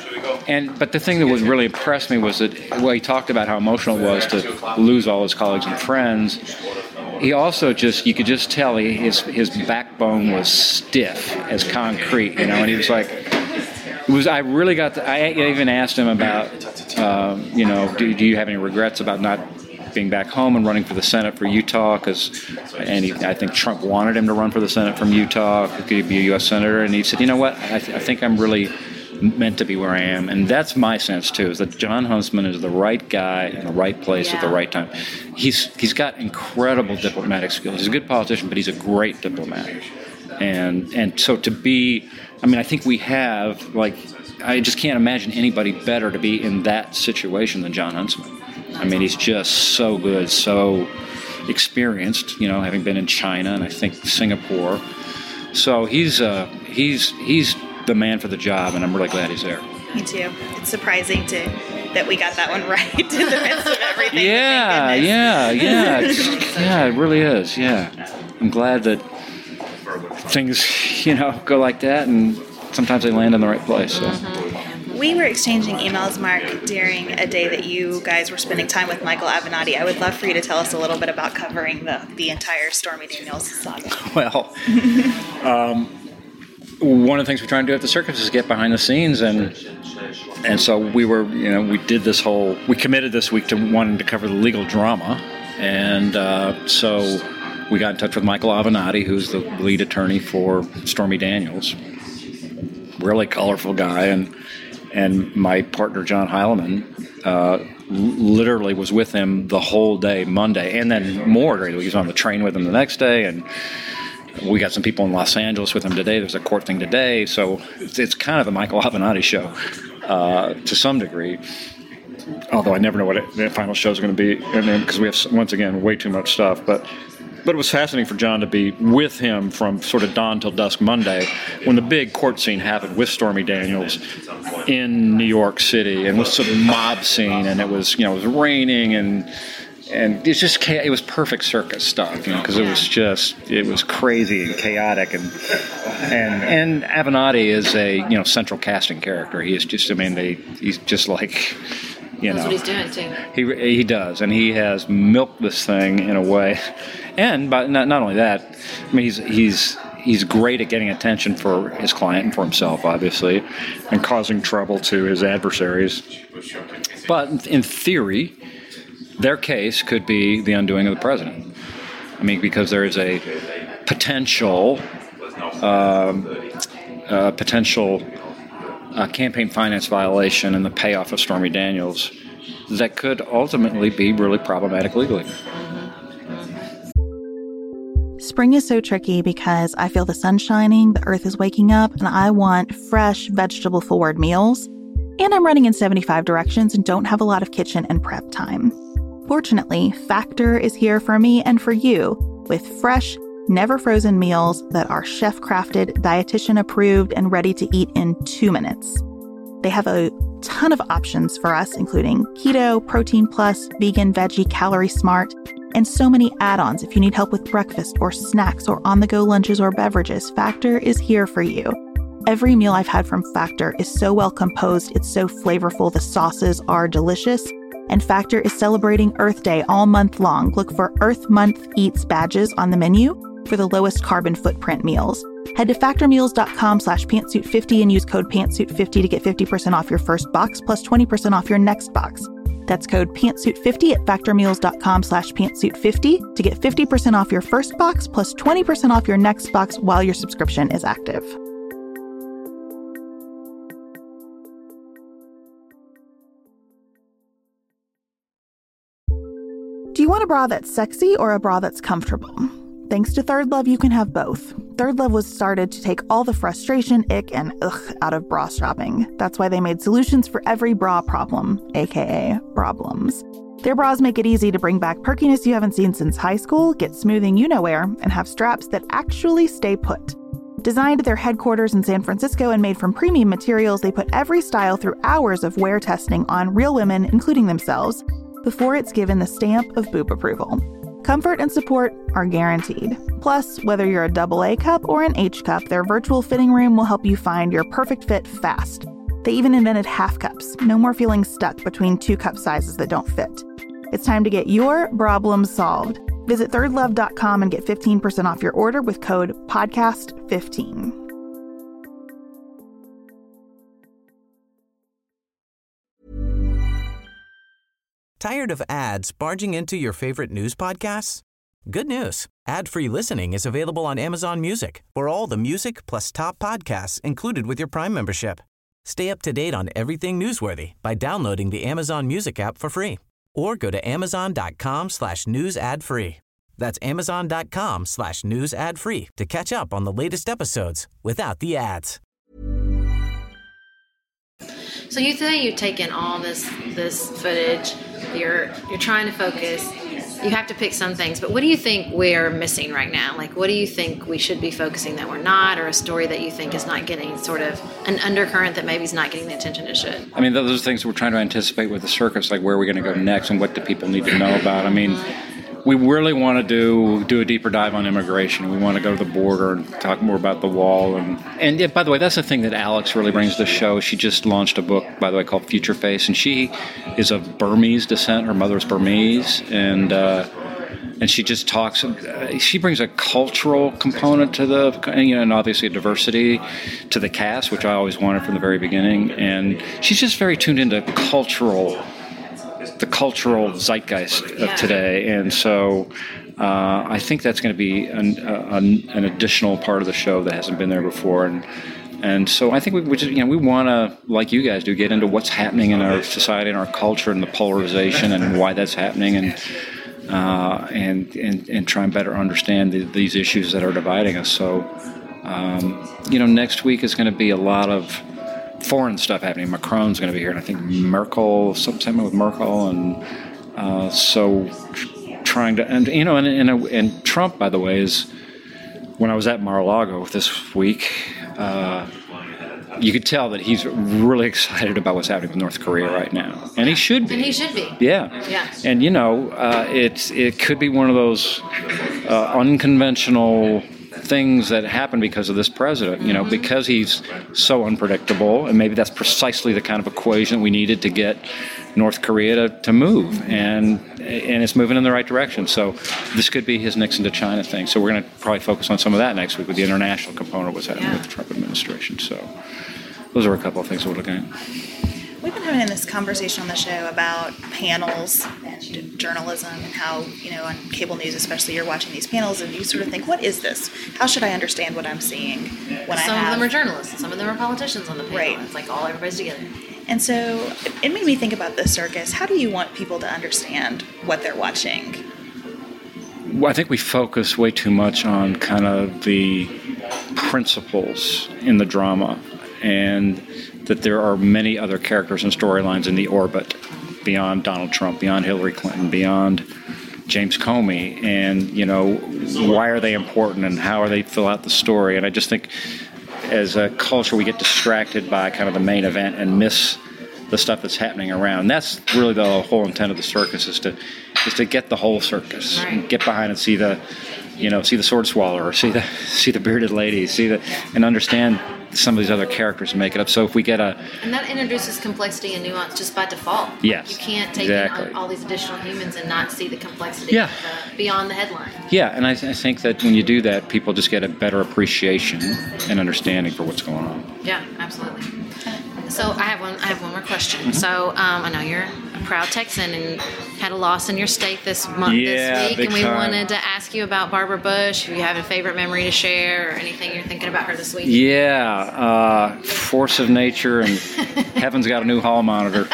and but the thing that was really impressed me was that, well, he talked about how emotional it was to lose all his colleagues and friends. He also just, you could just tell he, his his backbone was stiff as concrete, you know, and he was like, it was, I really got, to, I even asked him about, um, you know, do, do you have any regrets about not being back home and running for the Senate for Utah, because and he, I think Trump wanted him to run for the Senate from Utah, could he be a U S Senator, and he said, you know what, I, th- I think I'm really meant to be where I am. And that's my sense too, is that John Huntsman is the right guy in the right place yeah. at the right time. He's he's got incredible diplomatic skills. He's a good politician, but he's a great diplomat. And and so to be, I mean, I think we have, like, I just can't imagine anybody better to be in that situation than John Huntsman. I mean, he's just so good, so experienced, you know, having been in China and I think Singapore. So he's uh, he's he's the man for the job, and I'm really glad he's there. Me too. It's surprising to that we got that one right in the midst of everything. Yeah, yeah, yeah. It's, yeah, it really is, yeah. I'm glad that things, you know, go like that, and sometimes they land in the right place. So. Mm-hmm. We were exchanging emails, Mark, during a day that you guys were spending time with Michael Avenatti. I would love for you to tell us a little bit about covering the, the entire Stormy Daniels saga. Well, um, one of the things we're trying to do at the circus is get behind the scenes, and and so we were, you know, we did this whole, we committed this week to wanting to cover the legal drama, and uh, so we got in touch with Michael Avenatti, who's the lead attorney for Stormy Daniels. Really colorful guy, and and my partner John Heilemann uh, literally was with him the whole day Monday, and then more during the week. He was on the train with him the next day, and we got some people in Los Angeles with him today. There's a court thing today, so it's, it's kind of the Michael Avenatti show uh, to some degree. Although I never know what it, the final show is going to be, and then because we have once again way too much stuff, but. But it was fascinating for John to be with him from sort of dawn till dusk Monday when the big court scene happened with Stormy Daniels in New York City, and was sort of mob scene, and it was, you know, it was raining, and and it's just cha- it was perfect circus stuff, you know, because it was just it was crazy and chaotic, and and and Avenatti is a you know central casting character. He is just I mean they he's just like you That's know what he's doing too. he he does, and he has milked this thing in a way, and but not not only that, I mean he's he's. He's great at getting attention for his client and for himself, obviously, and causing trouble to his adversaries. But in theory, their case could be the undoing of the president. I mean, because there is a potential, um, uh, potential uh, campaign finance violation in the payoff of Stormy Daniels that could ultimately be really problematic legally. Spring is so tricky because I feel the sun shining, the earth is waking up, and I want fresh, vegetable-forward meals. And I'm running in seventy-five directions and don't have a lot of kitchen and prep time. Fortunately, Factor is here for me and for you with fresh, never-frozen meals that are chef-crafted, dietitian-approved, and ready to eat in two minutes. They have a ton of options for us, including keto, protein plus, vegan, veggie, calorie smart, and so many add-ons if you need help with breakfast or snacks or on-the-go lunches or beverages. Factor is here for you. Every meal I've had from Factor is so well composed, it's so flavorful, the sauces are delicious, and Factor is celebrating Earth Day all month long. Look for Earth Month Eats badges on the menu for the lowest carbon footprint meals. Head to factormeals.com slash pantsuit50 and use code pantsuit fifty to get fifty percent off your first box plus twenty percent off your next box. That's code pantsuit fifty at factormeals.com slash pantsuit50 to get fifty percent off your first box plus twenty percent off your next box while your subscription is active. Do you want a bra that's sexy or a bra that's comfortable? Thanks to Third Love, you can have both. Third Love was started to take all the frustration, ick, and ugh out of bra shopping. That's why they made solutions for every bra problem, aka problems. Their bras make it easy to bring back perkiness you haven't seen since high school, get smoothing you-know-where, and have straps that actually stay put. Designed at their headquarters in San Francisco and made from premium materials, they put every style through hours of wear testing on real women, including themselves, before it's given the stamp of boob approval. Comfort and support are guaranteed. Plus, whether you're a double A cup or an H cup, their virtual fitting room will help you find your perfect fit fast. They even invented half cups. No more feeling stuck between two cup sizes that don't fit. It's time to get your problems solved. Visit third love dot com and get fifteen percent off your order with code podcast fifteen. Tired of ads barging into your favorite news podcasts? Good news. Ad-free listening is available on Amazon Music for all the music plus top podcasts included with your Prime membership. Stay up to date on everything newsworthy by downloading the Amazon Music app for free or go to amazon.com slash news ad free. That's amazon.com slash news ad free to catch up on the latest episodes without the ads. So you say you've taken all this this footage, you're you're trying to focus, you have to pick some things, but what do you think we're missing right now? Like, what do you think we should be focusing that we're not, or a story that you think is not getting sort of an undercurrent that maybe is not getting the attention it should? I mean, those are things we're trying to anticipate with the circus, like where are we going to go next and what do people need to know about. I mean, we really want to do do a deeper dive on immigration. We want to go to the border and talk more about the wall. And, and yeah, by the way, that's the thing that Alex really brings to the show. She just launched a book, by the way, called Future Face, and she is of Burmese descent. Her mother's Burmese, and uh, and she just talks. Uh, she brings a cultural component to the, you know, and obviously a diversity to the cast, which I always wanted from the very beginning. And she's just very tuned into cultural. the cultural zeitgeist of today, and so uh, I think that's going to be an, an, an additional part of the show that hasn't been there before, and and so I think we, we just you know we want to, like you guys do, get into what's happening in our society and our culture and the polarization and why that's happening, and uh, and, and and try and better understand the, these issues that are dividing us. So um, you know, next week is going to be a lot of foreign stuff happening. Macron's going to be here, and I think Merkel, something with Merkel, and uh, so trying to, and you know, and and, and Trump, by the way, is when I was at Mar-a-Lago this week, uh, you could tell that he's really excited about what's happening with North Korea right now, and he should be. And he should be. Yeah. Yeah. And you know, uh, it's it could be one of those uh, unconventional things that happen because of this president. You know, mm-hmm. because he's so unpredictable, and maybe that's precisely the kind of equation we needed to get North Korea to, to move, and and it's moving in the right direction. So this could be his Nixon to China thing. So we're going to probably focus on some of that next week with the international component of what's happening yeah. with the Trump administration. So those are a couple of things we're looking at. We've been having this conversation on the show about panels and journalism and how, you know, on cable news especially, you're watching these panels and you sort of think, what is this? How should I understand what I'm seeing when some I have... of them are journalists, and some of them are politicians on the panel. Right. It's like all everybody's together. And so it made me think about the circus. How do you want people to understand what they're watching? Well, I think we focus way too much on kind of the principles in the drama, and that there are many other characters and storylines in the orbit beyond Donald Trump, beyond Hillary Clinton, beyond James Comey, and, you know, why are they important and how are they fill out the story? And I just think as a culture we get distracted by kind of the main event and miss the stuff that's happening around. And that's really the whole intent of the circus, is to is to get the whole circus, right. and get behind and see the, you know, see the sword swallower, or see the see the bearded lady, see the and understand some of these other characters and make it up. So if we get a... And that introduces complexity and nuance just by default. Yes. You can't take exactly. in all these additional humans and not see the complexity yeah. of, uh, beyond the headline. Yeah, and I, th- I think that when you do that, people just get a better appreciation and understanding for what's going on. Yeah, absolutely. So I have one. I have one more question. Mm-hmm. So um, I know you're a proud Texan and had a loss in your state this month, yeah, this week, big and we time. wanted to ask you about Barbara Bush. If you have a favorite memory to share, or anything you're thinking about her this week? Yeah, uh, force of nature, and heaven's got a new hall monitor.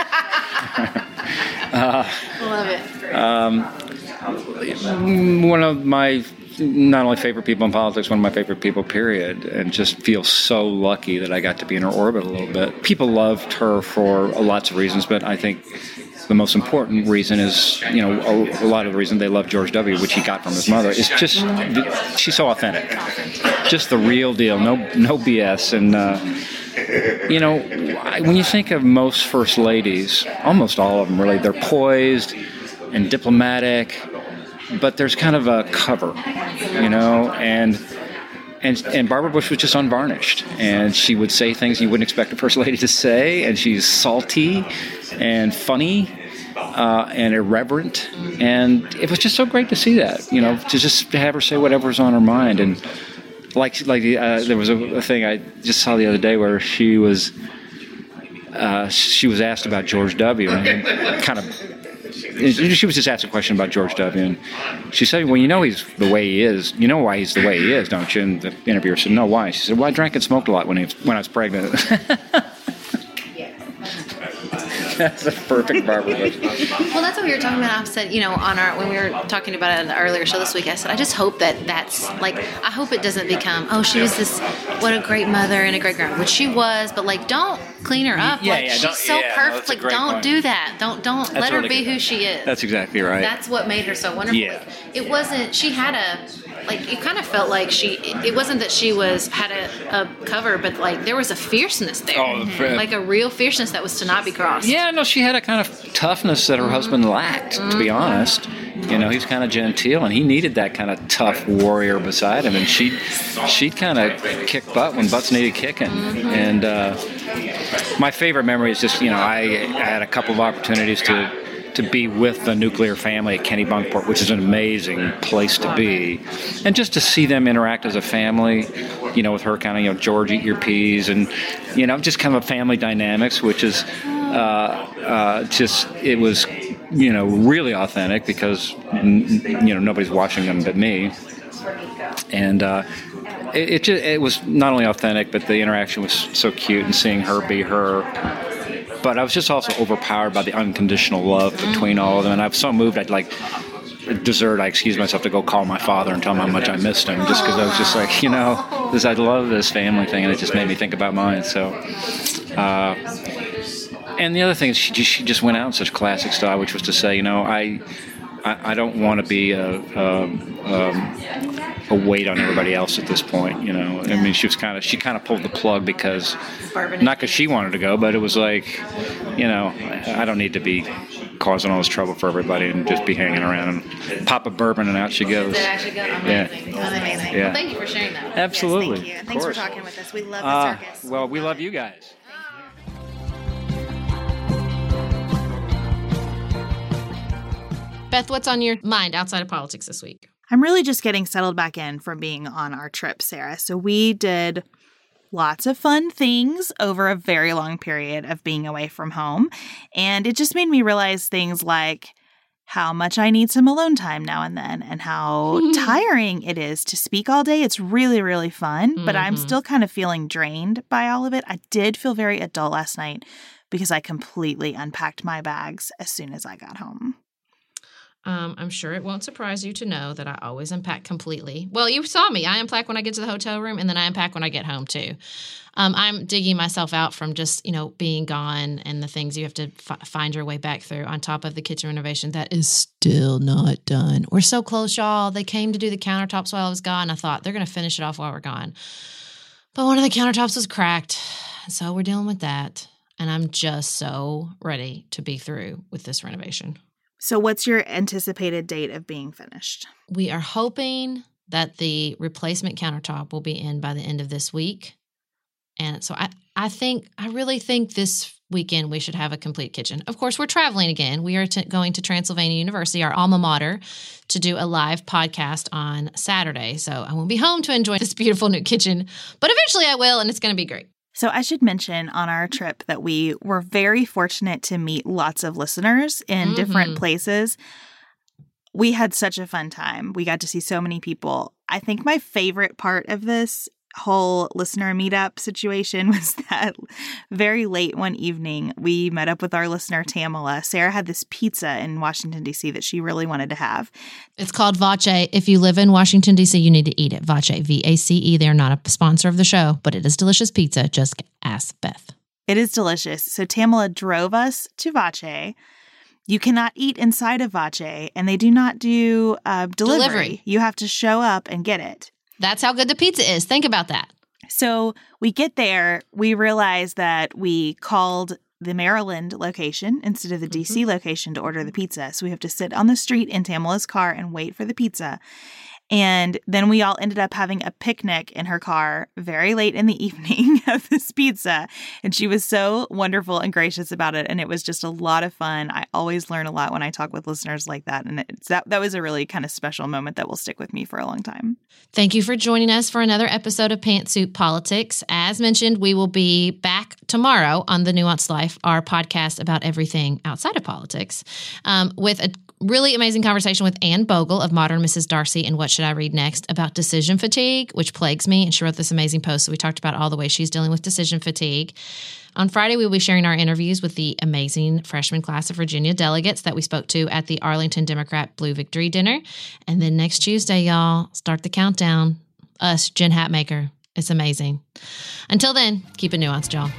uh, Love it. Um, one of my not only favorite people in politics, one of my favorite people, period, and just feel so lucky that I got to be in her orbit a little bit. People loved her for lots of reasons, but I think the most important reason is, you know, a, a lot of the reason they love George W., which he got from his mother, is just, she's so authentic. Just the real deal, no no B S. And, uh, you know, when you think of most first ladies, almost all of them really, they're poised and diplomatic, but there's kind of a cover, you know, and and and Barbara Bush was just unvarnished, and she would say things you wouldn't expect a first lady to say, and she's salty and funny uh, and irreverent, and it was just so great to see that, you know, to just have her say whatever's on her mind. And like like uh, there was a, a thing I just saw the other day where she was uh, she was asked about George W. and kind of. She was just asked a question about George W. and she said, well, you know he's the way he is. You know why he's the way he is, don't you? And the interviewer said, no, why? She said, well, I drank and smoked a lot when, he was, when I was pregnant. That's a perfect Barbara Bush. Well, that's what we were talking about. I said, you know, on our when we were talking about it in the earlier show this week, I said, I just hope that that's, like, I hope it doesn't become, oh, she was this, what a great mother and a great grandma, which she was, but, like, don't clean her up. Yeah, like, yeah, she's so yeah, perfect. no, like, don't point. do that. Don't, don't that's let her really be good. who she is. That's exactly right. That's what made her so wonderful. Yeah. It wasn't, she had a, like, you kind of felt like she, it wasn't that she was, had a, a cover, but, like, there was a fierceness there. Oh, the- like a real fierceness that was to not be crossed. Yeah, no, she had a kind of toughness that her husband lacked, to be honest. You know, he's kind of genteel, and he needed that kind of tough warrior beside him, and she'd, she'd kind of kick butt when butts needed kicking. Mm-hmm. And uh, my favorite memory is just, you know, I, I had a couple of opportunities to to be with the nuclear family at Kennebunkport, which is an amazing place to be. And just to see them interact as a family, you know, with her kind of, you know, George, eat your peas, and, you know, just kind of a family dynamics, which is uh, uh, just, it was, you know, really authentic because, you know, nobody's watching them but me. And uh, it, it, just, it was not only authentic, but the interaction was so cute, and seeing her be her. But I was just also overpowered by the unconditional love between all of them. And I was so moved, I'd like, at dessert, I excused myself to go call my father and tell him how much I missed him, just because I was just like, you know, this, I love this family thing, and it just made me think about mine. So, uh, and the other thing is she just, she just went out in such classic style, which was to say, you know, I I, I don't want to be a, a, um, a weight on everybody else at this point. You know, I mean, she was kind of she kind of pulled the plug because not because she wanted to go, but it was like, you know, I don't need to be causing all this trouble for everybody and just be hanging around and pop a bourbon and out she goes. Did actually go amazing. Yeah. That's amazing. Yeah. Well, thank you for sharing that. Absolutely. Yes, thank you. And Of thanks for course. talking with us. We love the Uh, circus. well, we love you guys. Beth, what's on your mind outside of politics this week? I'm really just getting settled back in from being on our trip, Sarah. So we did lots of fun things over a very long period of being away from home. And it just made me realize things like how much I need some alone time now and then and how tiring it is to speak all day. It's really, really fun, but I'm Mhm. still kind of feeling drained by all of it. I did feel very adult last night because I completely unpacked my bags as soon as I got home. Um, I'm sure it won't surprise you to know that I always unpack completely. Well, you saw me. I unpack when I get to the hotel room, and then I unpack when I get home, too. Um, I'm digging myself out from just, you know, being gone and the things you have to f- find your way back through on top of the kitchen renovation that is still not done. We're so close, y'all. They came to do the countertops while I was gone. I thought they're going to finish it off while we're gone. But one of the countertops was cracked, so we're dealing with that. And I'm just so ready to be through with this renovation. So what's your anticipated date of being finished? We are hoping that the replacement countertop will be in by the end of this week. And so I, I think, I really think this weekend we should have a complete kitchen. Of course, we're traveling again. We are t- going to Transylvania University, our alma mater, to do a live podcast on Saturday. So I won't be home to enjoy this beautiful new kitchen, but eventually I will, and it's going to be great. So I should mention on our trip that we were very fortunate to meet lots of listeners in Mhm. different places. We had such a fun time. We got to see so many people. I think my favorite part of this whole listener meetup situation was that very late one evening, we met up with our listener, Tamala. Sarah had this pizza in Washington, D C that she really wanted to have. It's called Vace. If you live in Washington, D C, you need to eat it. Vace, V A C E. They're not a sponsor of the show, but it is delicious pizza. Just ask Beth. It is delicious. So Tamala drove us to Vace. You cannot eat inside of Vace, and they do not do uh, delivery. Delivery. You have to show up and get it. That's how good the pizza is. Think about that. So we get there, we realize that we called the Maryland location instead of the D C location to order the pizza. So we have to sit on the street in Tamala's car and wait for the pizza. And then we all ended up having a picnic in her car very late in the evening of this pizza. And she was so wonderful and gracious about it. And it was just a lot of fun. I always learn a lot when I talk with listeners like that. And it's, that, that was a really kind of special moment that will stick with me for a long time. Thank you for joining us for another episode of Pantsuit Politics. As mentioned, we will be back tomorrow on The Nuanced Life, our podcast about everything outside of politics, um, with a really amazing conversation with Anne Bogle of Modern Missus Darcy and What Should I Read Next about decision fatigue, which plagues me. And she wrote this amazing post. So we talked about all the ways she's dealing with decision fatigue. On Friday, we will be sharing our interviews with the amazing freshman class of Virginia delegates that we spoke to at the Arlington Democrat Blue Victory Dinner. And then next Tuesday, y'all, start the countdown. Us, Jen Hatmaker. It's amazing. Until then, keep it nuanced, y'all.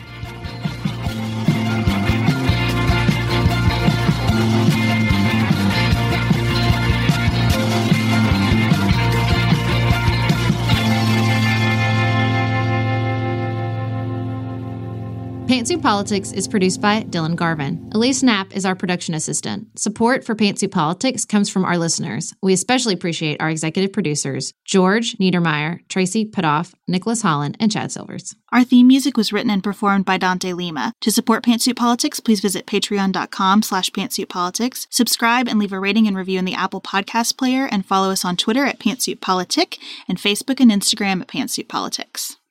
Pantsuit Politics is produced by Dylan Garvin. Elise Knapp is our production assistant. Support for Pantsuit Politics comes from our listeners. We especially appreciate our executive producers, George Niedermeyer, Tracy Putoff, Nicholas Holland, and Chad Silvers. Our theme music was written and performed by Dante Lima. To support Pantsuit Politics, please visit patreon.com slash pantsuitpolitics. Subscribe and leave a rating and review in the Apple Podcast player, and follow us on Twitter at Pantsuit Politic and Facebook and Instagram at Pantsuit Politics.